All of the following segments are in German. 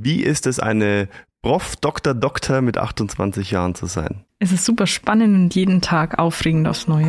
Wie ist es, eine Doktor mit 28 Jahren zu sein? Es ist super spannend und jeden Tag aufregend aufs Neue.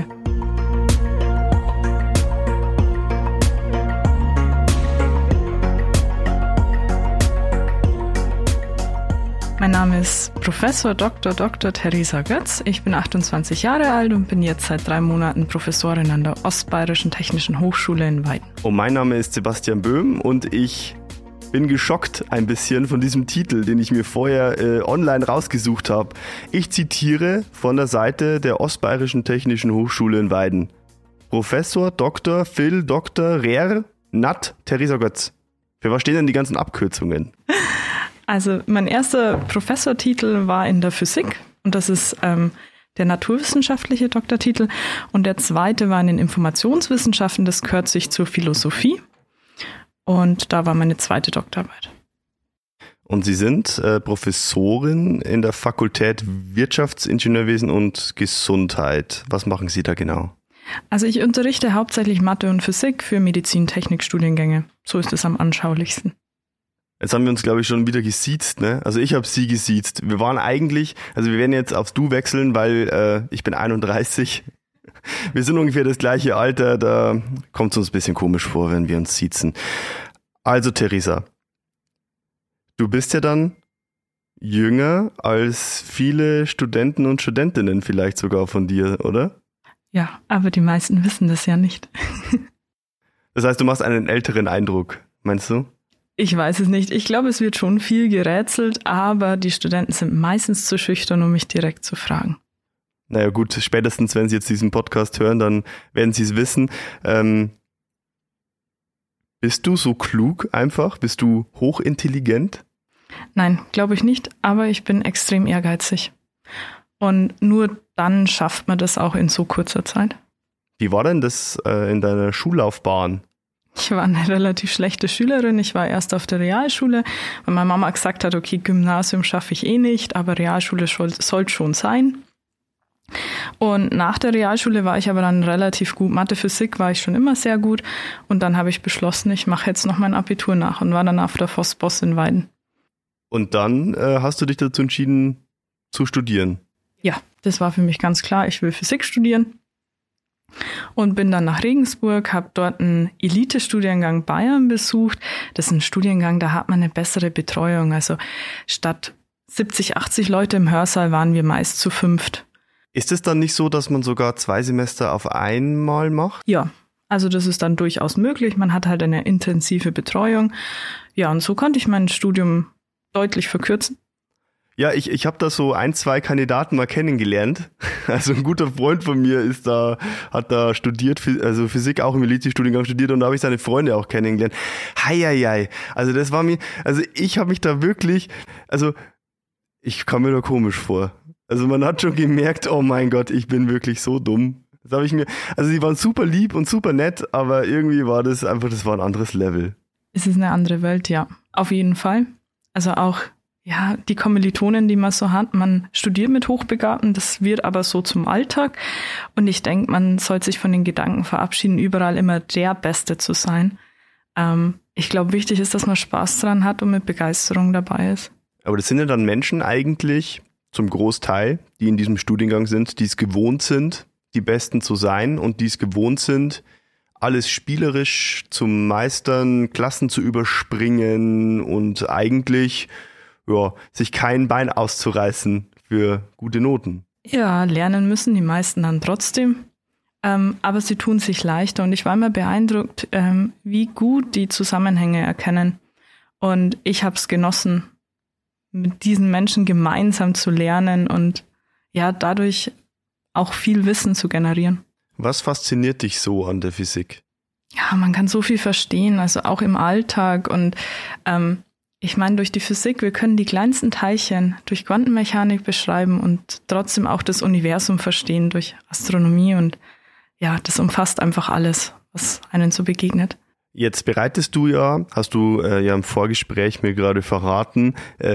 Mein Name ist Professor Dr. Theresa Götz. Ich bin 28 Jahre alt und bin jetzt seit 3 Monaten Professorin an der Ostbayerischen Technischen Hochschule in Weiden. Und mein Name ist Sebastian Böhm und ich bin geschockt ein bisschen von diesem Titel, den ich mir vorher online rausgesucht habe. Ich zitiere von der Seite der Ostbayerischen Technischen Hochschule in Weiden. Professor Dr. Phil Dr. Rer Nat Theresa Götz. Für was stehen denn die ganzen Abkürzungen? Also mein erster Professortitel war in der Physik und das ist der naturwissenschaftliche Doktortitel. Und der zweite war in den Informationswissenschaften, das gehört sich zur Philosophie. Und da war meine zweite Doktorarbeit. Und Sie sind Professorin in der Fakultät Wirtschaftsingenieurwesen und Gesundheit. Was machen Sie da genau? Also ich unterrichte hauptsächlich Mathe und Physik für Medizin-Technik-Studiengänge. So ist es am anschaulichsten. Jetzt haben wir uns, glaube ich, schon wieder gesiezt, ne? Also ich habe Sie gesiezt. Wir waren eigentlich, also wir werden jetzt aufs Du wechseln, weil ich bin 31. Wir sind ungefähr das gleiche Alter, da kommt es uns ein bisschen komisch vor, wenn wir uns siezen. Also Theresa, du bist ja dann jünger als viele Studenten und Studentinnen vielleicht sogar von dir, oder? Ja, aber die meisten wissen das ja nicht. Das heißt, du machst einen älteren Eindruck, meinst du? Ich weiß es nicht. Ich glaube, es wird schon viel gerätselt, aber die Studenten sind meistens zu schüchtern, um mich direkt zu fragen. Naja gut, spätestens wenn Sie jetzt diesen Podcast hören, dann werden Sie es wissen. Bist du so klug einfach? Bist du hochintelligent? Nein, glaube ich nicht, aber ich bin extrem ehrgeizig. Und nur dann schafft man das auch in so kurzer Zeit. Wie war denn das in deiner Schullaufbahn? Ich war eine relativ schlechte Schülerin. Ich war erst auf der Realschule, weil meine Mama gesagt hat, okay, Gymnasium schaffe ich eh nicht, aber Realschule soll schon sein. Und nach der Realschule war ich aber dann relativ gut. Mathe, Physik war ich schon immer sehr gut. Und dann habe ich beschlossen, ich mache jetzt noch mein Abitur nach und war dann auf der Voss-Boss in Weiden. Und dann hast du dich dazu entschieden, zu studieren? Ja, das war für mich ganz klar. Ich will Physik studieren. Und bin dann nach Regensburg, habe dort einen Elite-Studiengang Bayern besucht. Das ist ein Studiengang, da hat man eine bessere Betreuung. Also statt 70, 80 Leute im Hörsaal waren wir meist zu 5. Ist es dann nicht so, dass man sogar 2 Semester auf einmal macht? Ja, also das ist dann durchaus möglich. Man hat halt eine intensive Betreuung. Ja, und so konnte ich mein Studium deutlich verkürzen. Ja, ich habe da so 1, 2 Kandidaten mal kennengelernt. Also ein guter Freund von mir hat da studiert, also Physik auch im Elite-Studiengang studiert und da habe ich seine Freunde auch kennengelernt. Heieiei. Also das war mir, also ich habe mich da wirklich, also ich kam mir da komisch vor. Also man hat schon gemerkt, oh mein Gott, ich bin wirklich so dumm. Das habe ich mir, also sie waren super lieb und super nett, aber irgendwie war das einfach, das war ein anderes Level. Es ist eine andere Welt, ja, auf jeden Fall. Also auch, ja, die Kommilitonen, die man so hat, man studiert mit Hochbegabten, das wird aber so zum Alltag. Und ich denke, man sollte sich von den Gedanken verabschieden, überall immer der Beste zu sein. Ich glaube, wichtig ist, dass man Spaß dran hat und mit Begeisterung dabei ist. Aber das sind ja dann Menschen eigentlich, zum Großteil, die in diesem Studiengang sind, die es gewohnt sind, die Besten zu sein und die es gewohnt sind, alles spielerisch zu meistern, Klassen zu überspringen und eigentlich sich kein Bein auszureißen für gute Noten. Ja, lernen müssen die meisten dann trotzdem, aber sie tun sich leichter und ich war immer beeindruckt, wie gut die Zusammenhänge erkennen und ich habe es genossen, mit diesen Menschen gemeinsam zu lernen und ja, dadurch auch viel Wissen zu generieren. Was fasziniert dich so an der Physik? Ja, man kann so viel verstehen, also auch im Alltag und ich meine, durch die Physik, wir können die kleinsten Teilchen durch Quantenmechanik beschreiben und trotzdem auch das Universum verstehen durch Astronomie und ja, das umfasst einfach alles, was einem so begegnet. Jetzt bereitest du ja, hast du ja im Vorgespräch mir gerade verraten,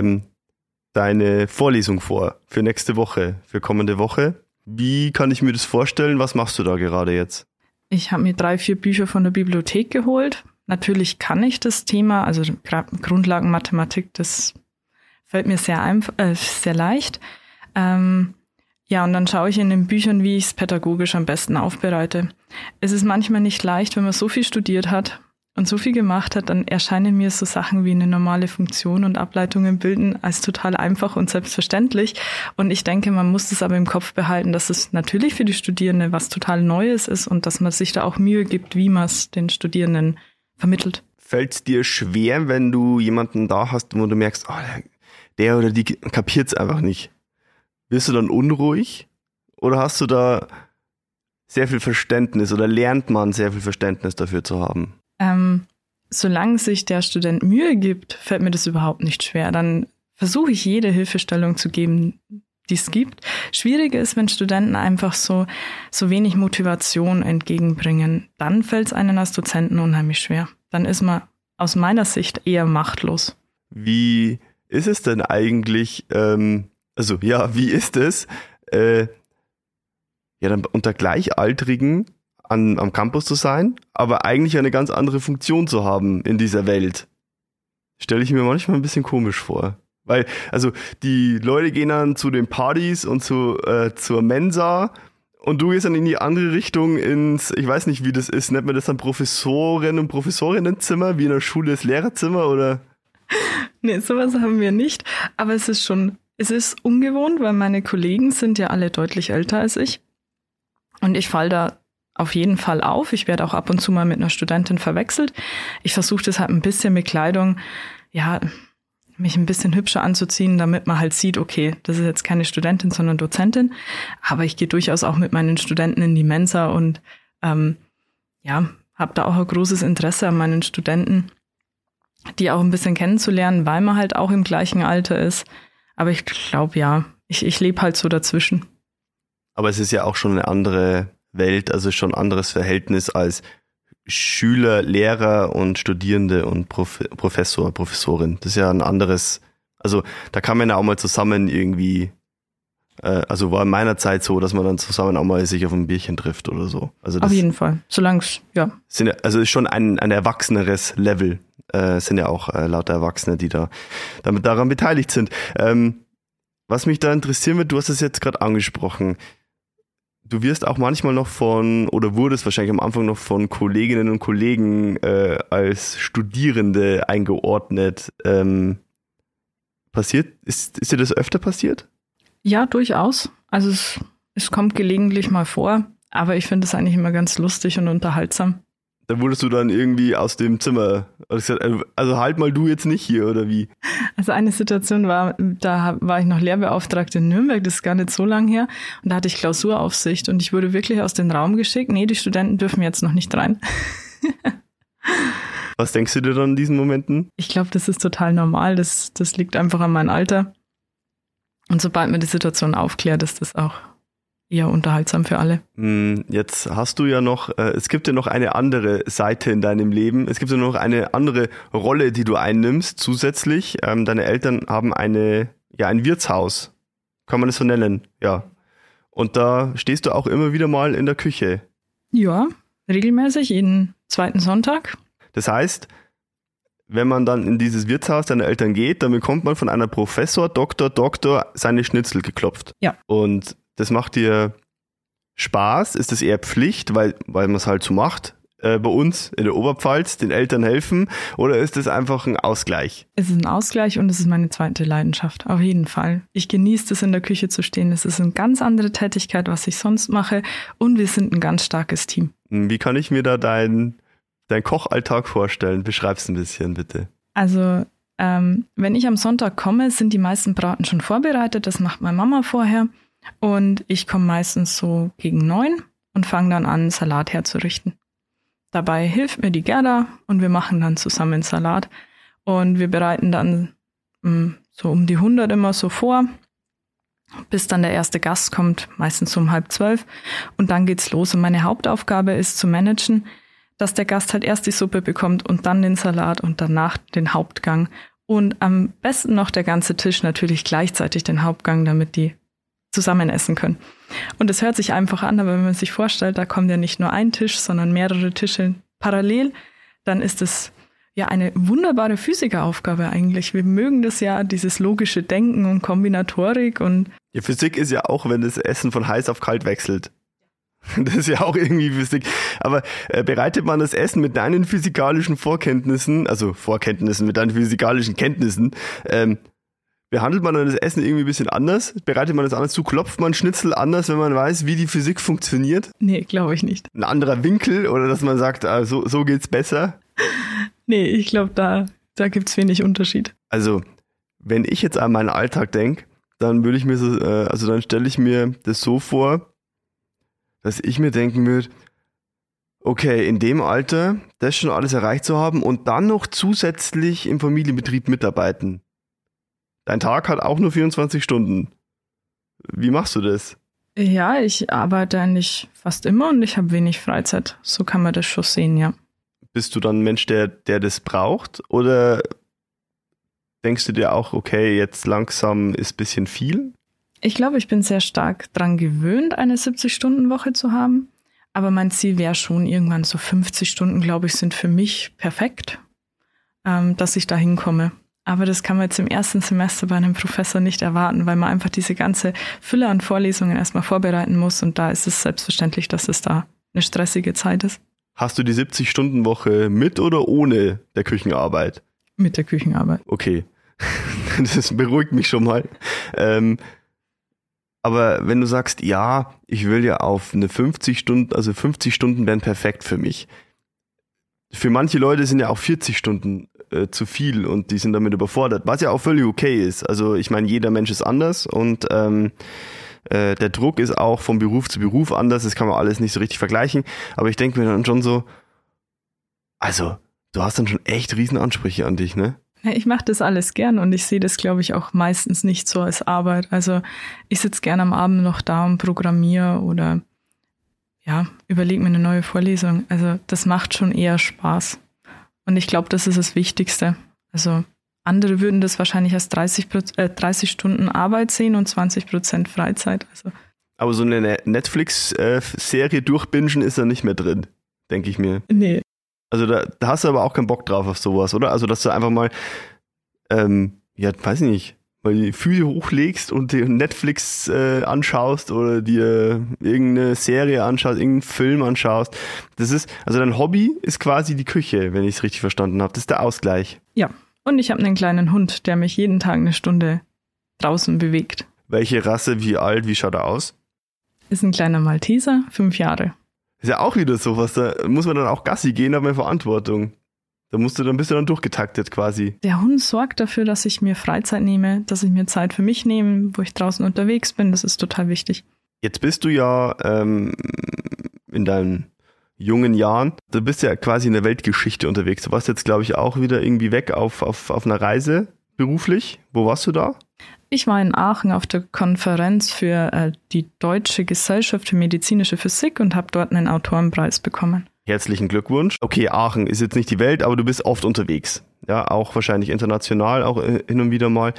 deine Vorlesung vor für nächste Woche, für kommende Woche. Wie kann ich mir das vorstellen? Was machst du da gerade jetzt? Ich habe mir 3, 4 Bücher von der Bibliothek geholt, Natürlich kann ich das Thema, also Grundlagenmathematik, das fällt mir sehr leicht. Ja, und dann schaue ich in den Büchern, wie ich es pädagogisch am besten aufbereite. Es ist manchmal nicht leicht, wenn man so viel studiert hat und so viel gemacht hat, dann erscheinen mir so Sachen wie eine normale Funktion und Ableitungen bilden als total einfach und selbstverständlich. Und ich denke, man muss das aber im Kopf behalten, dass es natürlich für die Studierenden was total Neues ist und dass man sich da auch Mühe gibt, wie man es den Studierenden vermittelt. Fällt es dir schwer, wenn du jemanden da hast, wo du merkst, oh, der oder die kapiert es einfach nicht? Wirst du dann unruhig oder hast du da sehr viel Verständnis oder lernt man sehr viel Verständnis dafür zu haben? Solange sich der Student Mühe gibt, fällt mir das überhaupt nicht schwer. Dann versuche ich jede Hilfestellung zu geben, die es gibt. Schwieriger ist, wenn Studenten einfach so wenig Motivation entgegenbringen. Dann fällt es einem als Dozenten unheimlich schwer. Dann ist man aus meiner Sicht eher machtlos. Wie ist es denn eigentlich, wie ist es, dann unter Gleichaltrigen am Campus zu sein, aber eigentlich eine ganz andere Funktion zu haben in dieser Welt? Stelle ich mir manchmal ein bisschen komisch vor. Weil, also, die Leute gehen dann zu den Partys und zur Mensa und du gehst dann in die andere Richtung ich weiß nicht, wie das ist, nennt man das dann Professoren- und Professorinnenzimmer, wie in der Schule das Lehrerzimmer, oder? Nee, sowas haben wir nicht, aber es ist ungewohnt, weil meine Kollegen sind ja alle deutlich älter als ich und ich falle da auf jeden Fall auf. Ich werde auch ab und zu mal mit einer Studentin verwechselt. Ich versuche das halt ein bisschen mit Kleidung, mich ein bisschen hübscher anzuziehen, damit man halt sieht, okay, das ist jetzt keine Studentin, sondern Dozentin. Aber ich gehe durchaus auch mit meinen Studenten in die Mensa und habe da auch ein großes Interesse an meinen Studenten, die auch ein bisschen kennenzulernen, weil man halt auch im gleichen Alter ist. Aber ich glaube, ich lebe halt so dazwischen. Aber es ist ja auch schon eine andere Welt, also schon ein anderes Verhältnis als Schüler, Lehrer und Studierende und Professor, Professorin. Das ist ja ein anderes, also da kann man ja auch mal zusammen irgendwie, war in meiner Zeit so, dass man dann zusammen auch mal sich auf ein Bierchen trifft oder so. Also das auf jeden Fall, solange es, ist schon ein erwachseneres Level, sind ja auch lauter Erwachsene, die daran beteiligt sind. Was mich da interessieren wird, du hast es jetzt gerade angesprochen, du wirst auch manchmal noch wurdest wahrscheinlich am Anfang noch von Kolleginnen und Kollegen als Studierende eingeordnet. Ist dir das öfter passiert? Ja, durchaus. Also es kommt gelegentlich mal vor, aber ich finde es eigentlich immer ganz lustig und unterhaltsam. Da wurdest du dann irgendwie aus dem Zimmer, also halt mal du jetzt nicht hier, oder wie? Also eine Situation da war ich noch Lehrbeauftragte in Nürnberg, das ist gar nicht so lang her, und da hatte ich Klausuraufsicht und ich wurde wirklich aus dem Raum geschickt, nee, die Studenten dürfen jetzt noch nicht rein. Was denkst du dir dann in diesen Momenten? Ich glaube, das ist total normal, das liegt einfach an meinem Alter. Und sobald man die Situation aufklärt, ist das auch eher unterhaltsam für alle. Jetzt hast du ja noch, es gibt ja noch eine andere Seite in deinem Leben. Es gibt ja noch eine andere Rolle, die du einnimmst zusätzlich. Deine Eltern haben ein Wirtshaus. Kann man das so nennen? Ja. Und da stehst du auch immer wieder mal in der Küche. Ja, regelmäßig, jeden zweiten Sonntag. Das heißt, wenn man dann in dieses Wirtshaus deiner Eltern geht, dann bekommt man von einer Professor, Doktor seine Schnitzel geklopft. Ja. Und das macht dir Spaß? Ist das eher Pflicht, weil man es halt so macht, bei uns in der Oberpfalz, den Eltern helfen? Oder ist es einfach ein Ausgleich? Es ist ein Ausgleich und es ist meine zweite Leidenschaft, auf jeden Fall. Ich genieße es, in der Küche zu stehen. Es ist eine ganz andere Tätigkeit, was ich sonst mache. Und wir sind ein ganz starkes Team. Wie kann ich mir da dein Kochalltag vorstellen? Beschreib's ein bisschen, bitte. Also, wenn ich am Sonntag komme, sind die meisten Braten schon vorbereitet. Das macht meine Mama vorher. Und ich komme meistens so gegen 9 und fange dann an, Salat herzurichten. Dabei hilft mir die Gerda und wir machen dann zusammen Salat. Und wir bereiten dann so um die 100 immer so vor, bis dann der erste Gast kommt, meistens um 11:30. Und dann geht's los. Und meine Hauptaufgabe ist zu managen, dass der Gast halt erst die Suppe bekommt und dann den Salat und danach den Hauptgang. Und am besten noch der ganze Tisch, natürlich gleichzeitig den Hauptgang, damit die zusammen essen können. Und es hört sich einfach an, aber wenn man sich vorstellt, da kommt ja nicht nur ein Tisch, sondern mehrere Tische parallel, dann ist es ja eine wunderbare Physikeraufgabe eigentlich. Wir mögen das ja, dieses logische Denken und Kombinatorik und ja, Physik ist ja auch, wenn das Essen von heiß auf kalt wechselt. Das ist ja auch irgendwie Physik. Aber bereitet man das Essen mit deinen physikalischen Vorkenntnissen, also Vorkenntnissen, mit deinen physikalischen Kenntnissen, behandelt man dann das Essen irgendwie ein bisschen anders? Bereitet man das anders zu? Klopft man Schnitzel anders, wenn man weiß, wie die Physik funktioniert? Nee, glaube ich nicht. Ein anderer Winkel oder dass man sagt, so geht's besser? Nee, ich glaube, da gibt's wenig Unterschied. Also, wenn ich jetzt an meinen Alltag denke, dann würde ich mir dann stelle ich mir das so vor, dass ich mir denken würde, okay, in dem Alter, das schon alles erreicht zu haben und dann noch zusätzlich im Familienbetrieb mitarbeiten. Dein Tag hat auch nur 24 Stunden. Wie machst du das? Ja, ich arbeite eigentlich fast immer und ich habe wenig Freizeit. So kann man das schon sehen, ja. Bist du dann ein Mensch, der das braucht? Oder denkst du dir auch, okay, jetzt langsam ist ein bisschen viel? Ich glaube, ich bin sehr stark dran gewöhnt, eine 70-Stunden-Woche zu haben. Aber mein Ziel wäre schon irgendwann so 50 Stunden, glaube ich, sind für mich perfekt, dass ich da hinkomme. Aber das kann man jetzt im ersten Semester bei einem Professor nicht erwarten, weil man einfach diese ganze Fülle an Vorlesungen erstmal vorbereiten muss. Und da ist es selbstverständlich, dass es da eine stressige Zeit ist. Hast du die 70-Stunden-Woche mit oder ohne der Küchenarbeit? Mit der Küchenarbeit. Okay, das beruhigt mich schon mal. Aber wenn du sagst, ja, ich will ja auf eine 50 Stunden, also 50 Stunden wären perfekt für mich. Für manche Leute sind ja auch 40 Stunden zu viel und die sind damit überfordert, was ja auch völlig okay ist. Also ich meine, jeder Mensch ist anders und der Druck ist auch vom Beruf zu Beruf anders, das kann man alles nicht so richtig vergleichen, aber ich denke mir dann schon so, also du hast dann schon echt riesen Ansprüche an dich, ne? Ja, ich mache das alles gern und ich sehe das, glaube ich, auch meistens nicht so als Arbeit. Also ich sitze gerne am Abend noch da und programmiere oder ja, überlege mir eine neue Vorlesung. Also das macht schon eher Spaß. Und ich glaube, das ist das Wichtigste. Also andere würden das wahrscheinlich als 30 Stunden Arbeit sehen und 20% Freizeit. Also. Aber so eine Netflix-Serie durchbingen ist da nicht mehr drin, denke ich mir. Nee. Also da hast du aber auch keinen Bock drauf auf sowas, oder? Also dass du einfach mal, weiß ich nicht, mal die Füße hochlegst und dir Netflix anschaust oder dir irgendeine Serie anschaust, irgendeinen Film anschaust. Das ist, also dein Hobby ist quasi die Küche, wenn ich es richtig verstanden habe. Das ist der Ausgleich. Ja, und ich habe einen kleinen Hund, der mich jeden Tag eine Stunde draußen bewegt. Welche Rasse, wie alt, wie schaut er aus? Ist ein kleiner Malteser, 5 Jahre. Ist ja auch wieder sowas, da muss man dann auch Gassi gehen, hat man Verantwortung. Bist du dann durchgetaktet quasi. Der Hund sorgt dafür, dass ich mir Freizeit nehme, dass ich mir Zeit für mich nehme, wo ich draußen unterwegs bin. Das ist total wichtig. Jetzt bist du ja in deinen jungen Jahren, du bist ja quasi in der Weltgeschichte unterwegs. Du warst jetzt, glaube ich, auch wieder irgendwie weg auf einer Reise beruflich. Wo warst du da? Ich war in Aachen auf der Konferenz für die Deutsche Gesellschaft für medizinische Physik und habe dort einen Autorenpreis bekommen. Herzlichen Glückwunsch. Okay, Aachen ist jetzt nicht die Welt, aber du bist oft unterwegs. Ja, auch wahrscheinlich international, auch hin und wieder mal.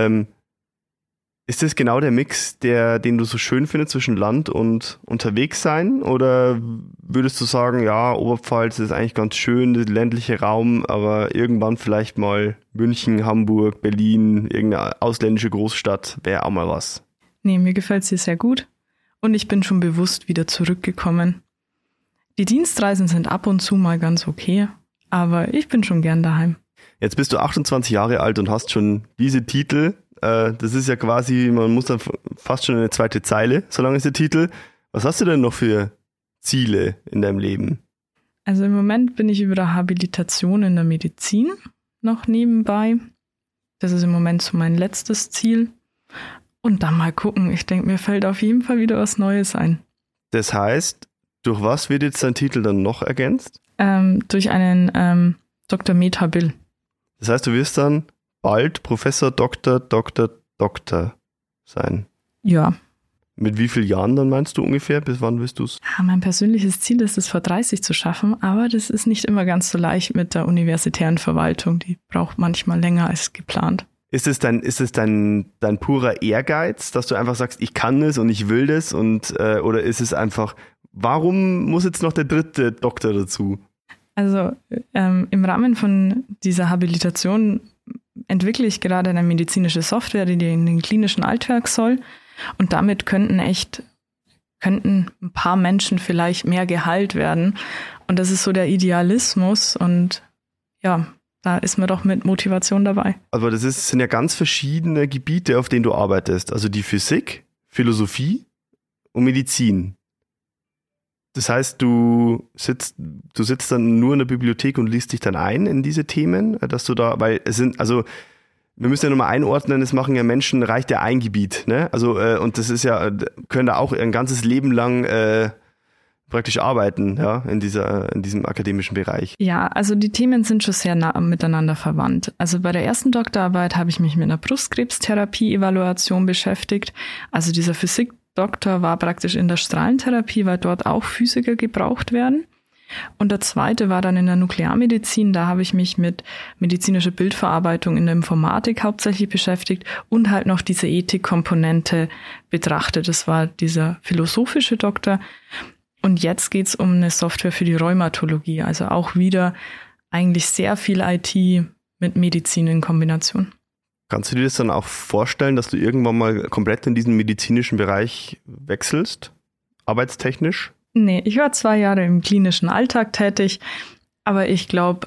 Ist das genau der Mix, den du so schön findest zwischen Land und unterwegs sein? Oder würdest du sagen, ja, Oberpfalz ist eigentlich ganz schön, der ländliche Raum, aber irgendwann vielleicht mal München, Hamburg, Berlin, irgendeine ausländische Großstadt wäre auch mal was? Nee, mir gefällt es hier sehr gut und ich bin schon bewusst wieder zurückgekommen. Die Dienstreisen sind ab und zu mal ganz okay, aber ich bin schon gern daheim. Jetzt bist du 28 Jahre alt und hast schon diese Titel. Das ist ja quasi, man muss dann fast schon eine zweite Zeile, so lang ist der Titel. Was hast du denn noch für Ziele in deinem Leben? Also im Moment bin ich über der Habilitation in der Medizin noch nebenbei. Das ist im Moment so mein letztes Ziel. Und dann mal gucken. Ich denke, mir fällt auf jeden Fall wieder was Neues ein. Das heißt, durch was wird jetzt dein Titel dann noch ergänzt? Durch einen Dr. Med Habil. Das heißt, du wirst dann bald Professor Dr. sein. Ja. Mit wie vielen Jahren dann meinst du ungefähr? Bis wann willst du es? Ja, mein persönliches Ziel ist es, vor 30 zu schaffen, aber das ist nicht immer ganz so leicht mit der universitären Verwaltung. Die braucht manchmal länger als geplant. Ist es dein purer Ehrgeiz, dass du einfach sagst, ich kann es und ich will das oder ist es einfach, warum muss jetzt noch der dritte Doktor dazu? Also im Rahmen von dieser Habilitation entwickle ich gerade eine medizinische Software, die in den klinischen Alltag soll. Und damit könnten ein paar Menschen vielleicht mehr geheilt werden. Und das ist so der Idealismus. Und ja, da ist man doch mit Motivation dabei. Aber sind ja ganz verschiedene Gebiete, auf denen du arbeitest. Also die Physik, Philosophie und Medizin. Das heißt, du sitzt dann nur in der Bibliothek und liest dich dann ein in diese Themen, dass du da, weil wir müssen ja nochmal einordnen, es machen ja Menschen, reicht ja ein Gebiet, ne? Also, und das ist ja, können da auch ein ganzes Leben lang praktisch arbeiten, ja, in diesem akademischen Bereich. Ja, also die Themen sind schon sehr nah miteinander verwandt. Also bei der ersten Doktorarbeit habe ich mich mit einer Brustkrebstherapie-Evaluation beschäftigt. Also dieser Physikdoktor war praktisch in der Strahlentherapie, weil dort auch Physiker gebraucht werden. Und der zweite war dann in der Nuklearmedizin. Da habe ich mich mit medizinischer Bildverarbeitung in der Informatik hauptsächlich beschäftigt und halt noch diese Ethikkomponente betrachtet. Das war dieser philosophische Doktor. Und jetzt geht's um eine Software für die Rheumatologie. Also auch wieder eigentlich sehr viel IT mit Medizin in Kombination. Kannst du dir das dann auch vorstellen, dass du irgendwann mal komplett in diesen medizinischen Bereich wechselst, arbeitstechnisch? Nee, ich war 2 Jahre im klinischen Alltag tätig, aber ich glaube,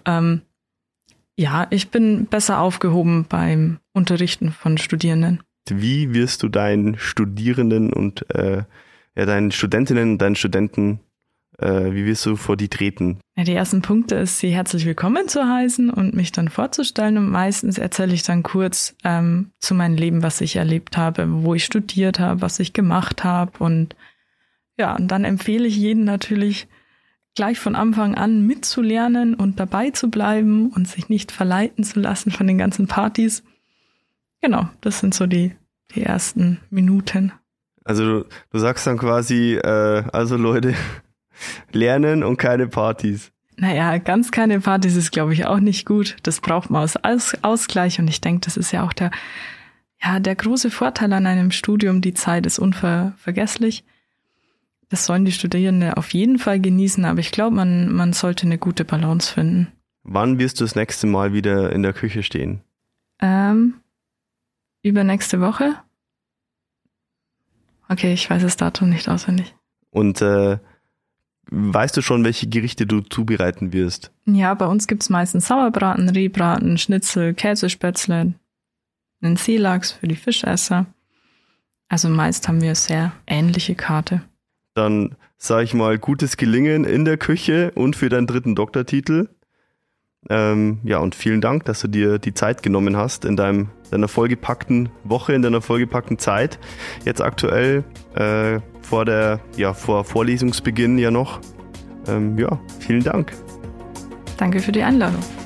ich bin besser aufgehoben beim Unterrichten von Studierenden. Wie wirst du deinen Studierenden und deinen Studentinnen und deinen Studenten, wie wirst du vor die treten? Ja, die ersten Punkte ist, sie herzlich willkommen zu heißen und mich dann vorzustellen. Und meistens erzähle ich dann kurz zu meinem Leben, was ich erlebt habe, wo ich studiert habe, was ich gemacht habe. Und ja, und dann empfehle ich jedem natürlich gleich von Anfang an mitzulernen und dabei zu bleiben und sich nicht verleiten zu lassen von den ganzen Partys. Genau, das sind so die ersten Minuten. Also du sagst dann quasi, also Leute, lernen und keine Partys. Naja, ganz keine Partys ist, glaube ich, auch nicht gut. Das braucht man als Ausgleich. Und ich denke, das ist ja auch der große Vorteil an einem Studium. Die Zeit ist unvergesslich. Das sollen die Studierenden auf jeden Fall genießen. Aber ich glaube, man sollte eine gute Balance finden. Wann wirst du das nächste Mal wieder in der Küche stehen? Übernächste Woche. Okay, ich weiß das Datum nicht auswendig. Und weißt du schon, welche Gerichte du zubereiten wirst? Ja, bei uns gibt's meistens Sauerbraten, Rehbraten, Schnitzel, Käsespätzle, einen Seelachs für die Fischesser. Also meist haben wir eine sehr ähnliche Karte. Dann sage ich mal, gutes Gelingen in der Küche und für deinen 3. Doktortitel. Und vielen Dank, dass du dir die Zeit genommen hast in deiner vollgepackten Woche, in deiner vollgepackten Zeit. Jetzt aktuell vor Vorlesungsbeginn ja noch. Vielen Dank. Danke für die Einladung.